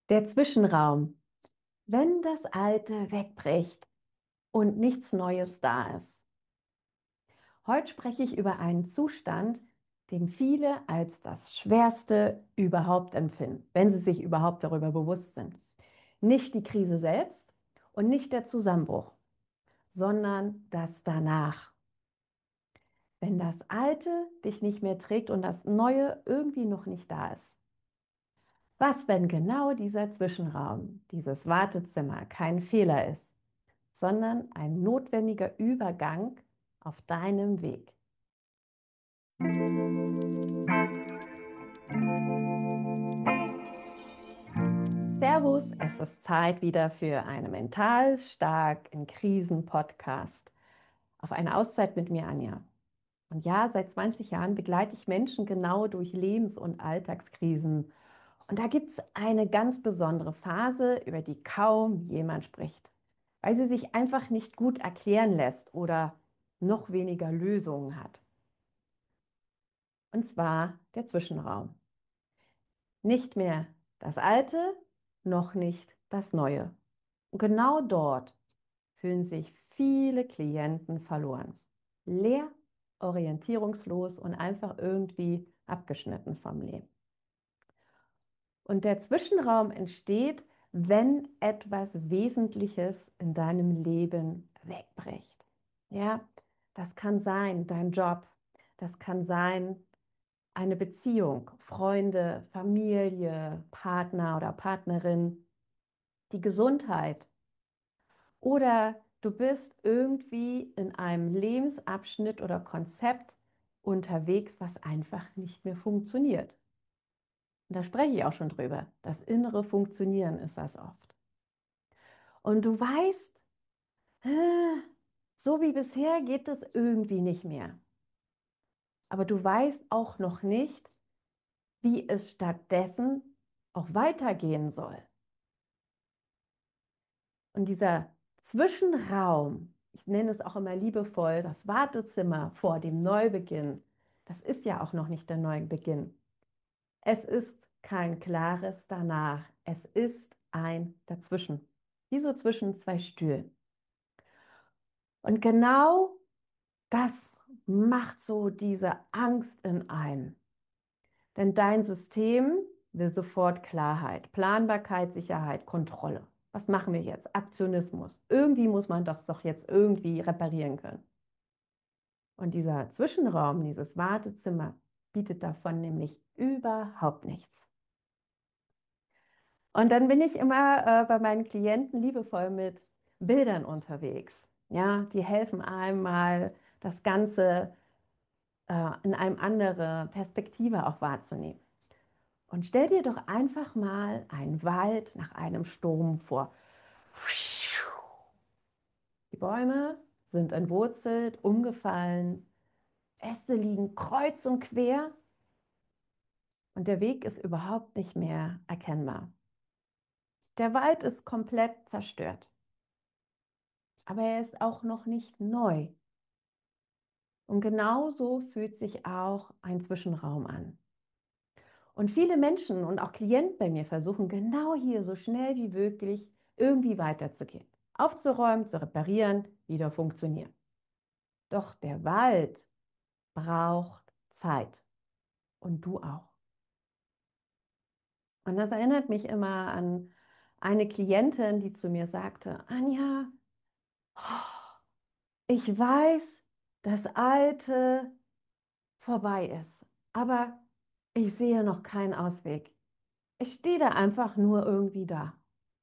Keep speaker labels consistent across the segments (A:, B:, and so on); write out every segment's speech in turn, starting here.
A: Der Zwischenraum, wenn das Alte wegbricht und nichts Neues da ist. Heute spreche ich über einen Zustand, den viele als das Schwerste überhaupt empfinden, wenn sie sich überhaupt darüber bewusst sind. Nicht die Krise selbst und nicht der Zusammenbruch, sondern das danach. Wenn das Alte dich nicht mehr trägt und das Neue irgendwie noch nicht da ist. Was, wenn genau dieser Zwischenraum, dieses Wartezimmer kein Fehler ist, sondern ein notwendiger Übergang auf deinem Weg? Servus, es ist Zeit wieder für einen mental stark in Krisen Podcast. Auf eine Auszeit mit mir, Anja. Und ja, seit 20 Jahren begleite ich Menschen genau durch Lebens- und Alltagskrisen. Und da gibt es eine ganz besondere Phase, über die kaum jemand spricht, weil sie sich einfach nicht gut erklären lässt oder noch weniger Lösungen hat. Und zwar der Zwischenraum. Nicht mehr das Alte, noch nicht das Neue. Und genau dort fühlen sich viele Klienten verloren. Leer, orientierungslos und einfach irgendwie abgeschnitten vom Leben. Und der Zwischenraum entsteht, wenn etwas Wesentliches in deinem Leben wegbricht. Ja, das kann sein dein Job, das kann sein eine Beziehung, Freunde, Familie, Partner oder Partnerin, die Gesundheit. Oder du bist irgendwie in einem Lebensabschnitt oder Konzept unterwegs, was einfach nicht mehr funktioniert. Und da spreche ich auch schon drüber. Das innere Funktionieren ist das oft. Und du weißt, äh, so wie bisher geht es irgendwie nicht mehr. Aber du weißt auch noch nicht, wie es stattdessen auch weitergehen soll. Und dieser Zwischenraum, ich nenne es auch immer liebevoll, das Wartezimmer vor dem Neubeginn, das ist ja auch noch nicht der Neubeginn. Es ist kein klares Danach. Es ist ein Dazwischen. Wie so zwischen zwei Stühlen. Und genau das macht so diese Angst in einem. Denn dein System will sofort Klarheit, Planbarkeit, Sicherheit, Kontrolle. Was machen wir jetzt? Aktionismus. Irgendwie muss man das doch jetzt irgendwie reparieren können. Und dieser Zwischenraum, dieses Wartezimmer, bietet davon nämlich überhaupt nichts. Und dann bin ich immer bei meinen Klienten liebevoll mit Bildern unterwegs. Ja, die helfen einem mal, das Ganze in eine andere Perspektive auch wahrzunehmen. Und stell dir doch einfach mal einen Wald nach einem Sturm vor. Die Bäume sind entwurzelt, umgefallen, Äste liegen kreuz und quer und der Weg ist überhaupt nicht mehr erkennbar. Der Wald ist komplett zerstört, aber er ist auch noch nicht neu. Und genauso fühlt sich auch ein Zwischenraum an. Und viele Menschen und auch Klienten bei mir versuchen genau hier so schnell wie möglich irgendwie weiterzugehen, aufzuräumen, zu reparieren, wieder funktionieren. Doch der Wald braucht Zeit und du auch. Und das erinnert mich immer an eine Klientin, die zu mir sagte, Anja, ich weiß, das Alte vorbei ist, aber ich sehe noch keinen Ausweg. Ich stehe da einfach nur irgendwie da.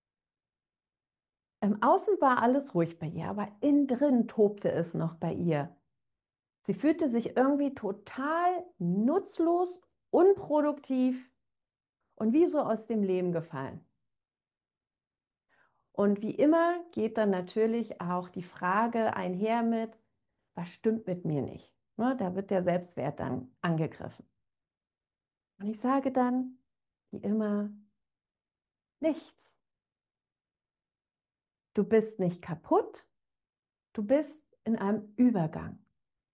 A: Im Außen war alles ruhig bei ihr, aber innen drin tobte es noch bei ihr. Sie fühlte sich irgendwie total nutzlos, unproduktiv und wie so aus dem Leben gefallen. Und wie immer geht dann natürlich auch die Frage einher mit, was stimmt mit mir nicht? Ne, da wird der Selbstwert dann angegriffen. Und ich sage dann, wie immer, nichts. Du bist nicht kaputt, du bist in einem Übergang.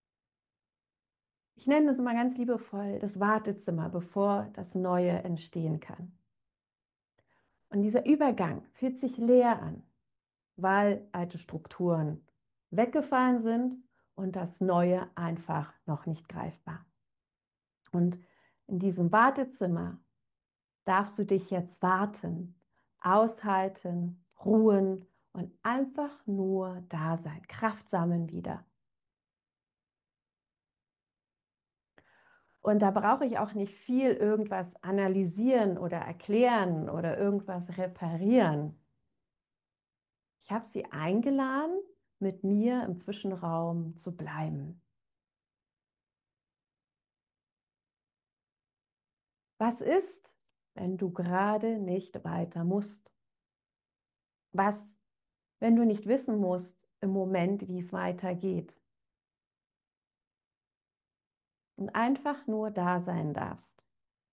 A: Ich nenne es immer ganz liebevoll das Wartezimmer, bevor das Neue entstehen kann. Und dieser Übergang fühlt sich leer an, weil alte Strukturen weggefallen sind und das Neue einfach noch nicht greifbar. Und in diesem Wartezimmer darfst du dich jetzt warten, aushalten, ruhen und einfach nur da sein, Kraft sammeln wieder. Und da brauche ich auch nicht viel irgendwas analysieren oder erklären oder irgendwas reparieren. Ich habe sie eingeladen, mit mir im Zwischenraum zu bleiben. Was ist, wenn du gerade nicht weiter musst? Was, wenn du nicht wissen musst im Moment, wie es weitergeht und einfach nur da sein darfst?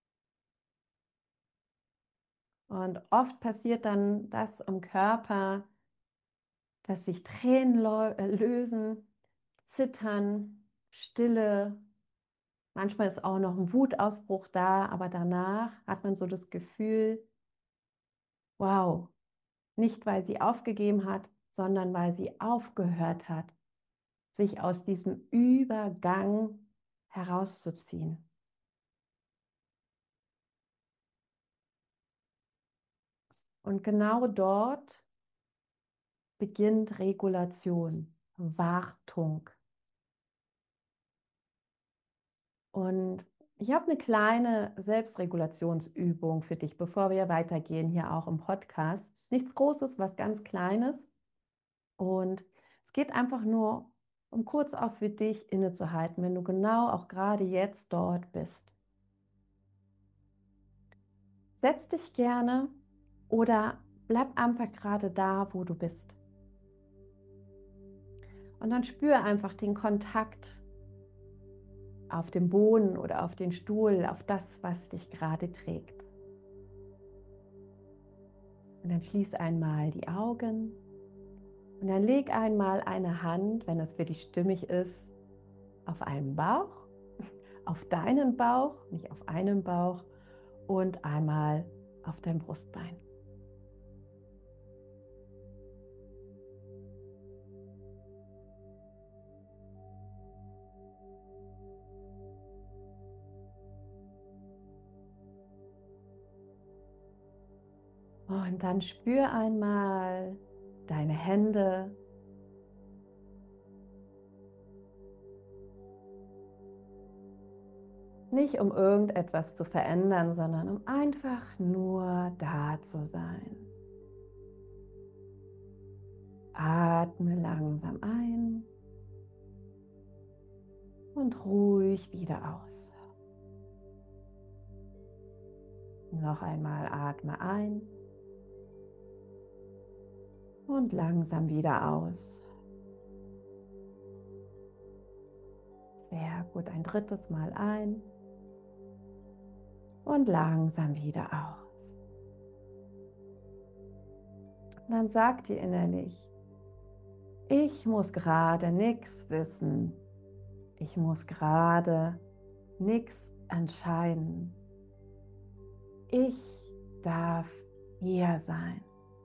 A: Und oft passiert dann das im Körper, dass sich Tränen lösen, Zittern, Stille. Manchmal ist auch noch ein Wutausbruch da, aber danach hat man so das Gefühl, wow, nicht weil sie aufgegeben hat, sondern weil sie aufgehört hat, sich aus diesem Übergang herauszuziehen. Und genau dort beginnt Regulation, Wartung. Und ich habe eine kleine Selbstregulationsübung für dich, bevor wir weitergehen hier auch im Podcast. Nichts Großes, was ganz Kleines. Und es geht einfach nur, um kurz auch für dich innezuhalten, wenn du genau auch gerade jetzt dort bist. Setz dich gerne oder bleib einfach gerade da, wo du bist. Und dann spür einfach den Kontakt auf dem Boden oder auf den Stuhl, auf das, was dich gerade trägt. Und dann schließ einmal die Augen und dann leg einmal eine Hand, wenn es für dich stimmig ist, auf einen Bauch, auf deinen Bauch, nicht auf einen Bauch, und einmal auf dein Brustbein. Und dann spür einmal deine Hände. Nicht um irgendetwas zu verändern, sondern um einfach nur da zu sein. Atme langsam ein und ruhig wieder aus. Noch einmal atme ein und langsam wieder aus. Sehr gut, ein drittes Mal ein und langsam wieder aus. Und dann sag dir innerlich, ich muss gerade nichts wissen. Ich muss gerade nichts entscheiden. Ich darf hier sein.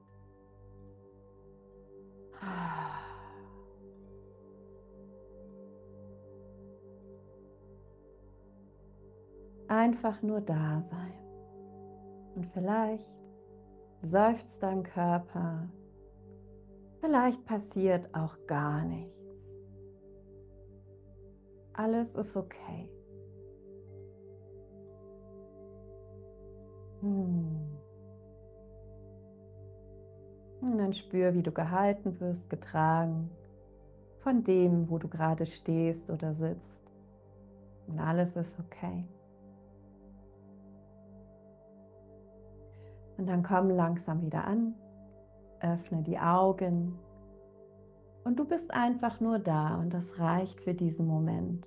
A: Einfach nur da sein. Und vielleicht seufzt dein Körper. Vielleicht passiert auch gar nichts. Alles ist okay. Und dann spür, wie du gehalten wirst, getragen von dem, wo du gerade stehst oder sitzt. Und alles ist okay. Und dann komm langsam wieder an, öffne die Augen und du bist einfach nur da und das reicht für diesen Moment.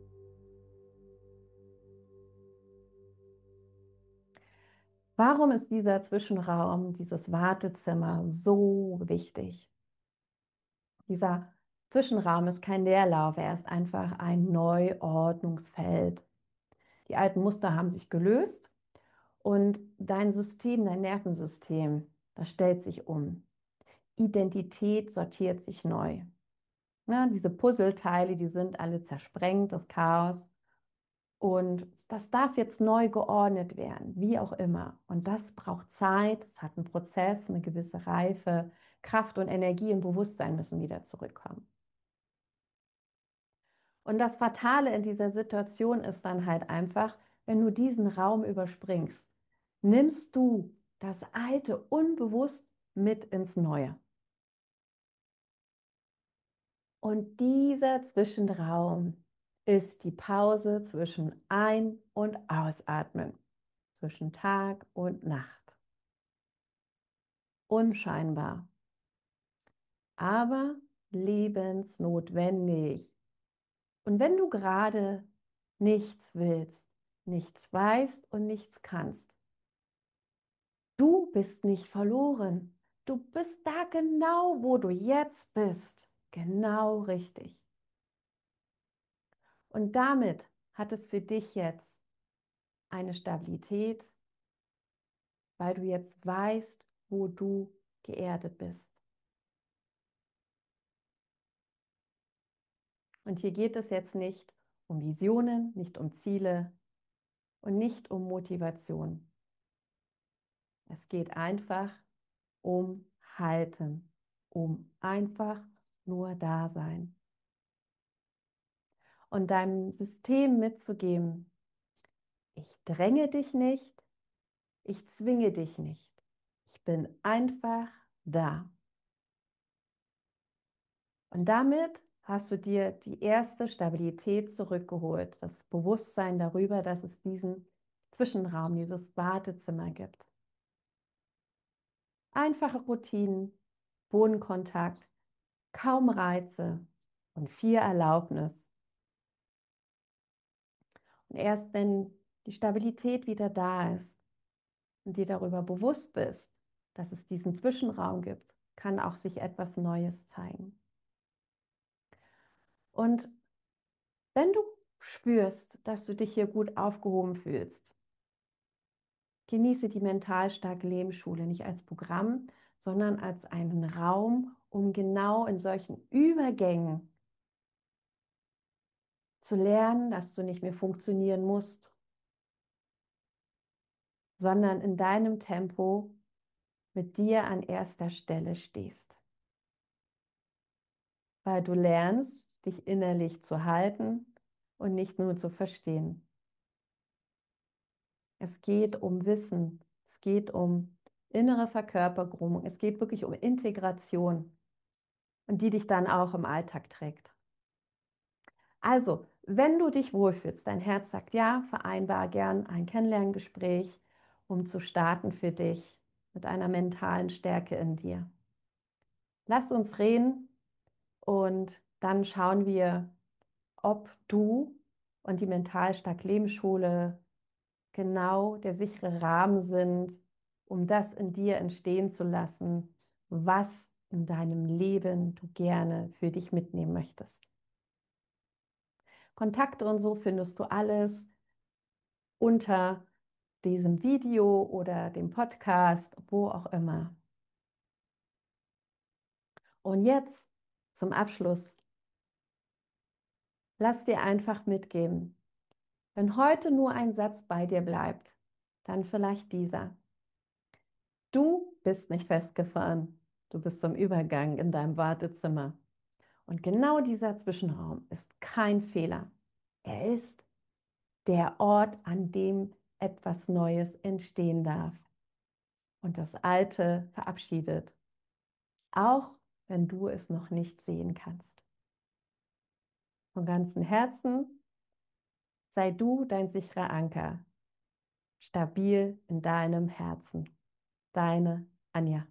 A: Warum ist dieser Zwischenraum, dieses Wartezimmer so wichtig? Dieser Zwischenraum ist kein Leerlauf, er ist einfach ein Neuordnungsfeld. Die alten Muster haben sich gelöst Und dein System, dein Nervensystem, das stellt sich um. Identität sortiert sich neu. Ja, diese Puzzleteile, die sind alle zersprengt, das Chaos. Und das darf jetzt neu geordnet werden, wie auch immer. Und das braucht Zeit, es hat einen Prozess, eine gewisse Reife, Kraft und Energie und Bewusstsein müssen wieder zurückkommen. Und das Fatale in dieser Situation ist dann halt einfach, wenn du diesen Raum überspringst, nimmst du das Alte unbewusst mit ins Neue. Und dieser Zwischenraum ist die Pause zwischen Ein- und Ausatmen, zwischen Tag und Nacht. Unscheinbar, aber lebensnotwendig. Und wenn du gerade nichts willst, nichts weißt und nichts kannst, du bist nicht verloren. Du bist da genau, wo du jetzt bist. Genau richtig. Und damit hat es für dich jetzt eine Stabilität, weil du jetzt weißt, wo du geerdet bist. Und hier geht es jetzt nicht um Visionen, nicht um Ziele und nicht um Motivation. Es geht einfach um Halten, um einfach nur Dasein. Und deinem System mitzugeben, ich dränge dich nicht, ich zwinge dich nicht. Ich bin einfach da. Und damit hast du dir die erste Stabilität zurückgeholt, das Bewusstsein darüber, dass es diesen Zwischenraum, dieses Wartezimmer gibt. Einfache Routinen, Bodenkontakt, kaum Reize und viel Erlaubnis. Und erst wenn die Stabilität wieder da ist und dir darüber bewusst bist, dass es diesen Zwischenraum gibt, kann auch sich etwas Neues zeigen. Und wenn du spürst, dass du dich hier gut aufgehoben fühlst, genieße die Mental starke Lebensschule nicht als Programm, sondern als einen Raum, um genau in solchen Übergängen zu lernen, dass du nicht mehr funktionieren musst, sondern in deinem Tempo mit dir an erster Stelle stehst. Weil du lernst, dich innerlich zu halten und nicht nur zu verstehen. Es geht um Wissen, es geht um innere Verkörperung, es geht wirklich um Integration und die dich dann auch im Alltag trägt. Also, wenn du dich wohlfühlst, dein Herz sagt ja, vereinbar gern ein Kennenlerngespräch, um zu starten für dich mit einer mentalen Stärke in dir. Lass uns reden und dann schauen wir, ob du und die Mental Stark Lebensschule genau der sichere Rahmen sind, um das in dir entstehen zu lassen, was in deinem Leben du gerne für dich mitnehmen möchtest. Kontakte und so findest du alles unter diesem Video oder dem Podcast, wo auch immer. Und jetzt zum Abschluss, lass dir einfach mitgeben, wenn heute nur ein Satz bei dir bleibt, dann vielleicht dieser. Du bist nicht festgefahren, du bist zum Übergang in deinem Wartezimmer. Und genau dieser Zwischenraum ist kein Fehler. Er ist der Ort, an dem etwas Neues entstehen darf und das Alte verabschiedet, auch wenn du es noch nicht sehen kannst. Von ganzem Herzen sei du dein sicherer Anker, stabil in deinem Herzen. Deine Anja.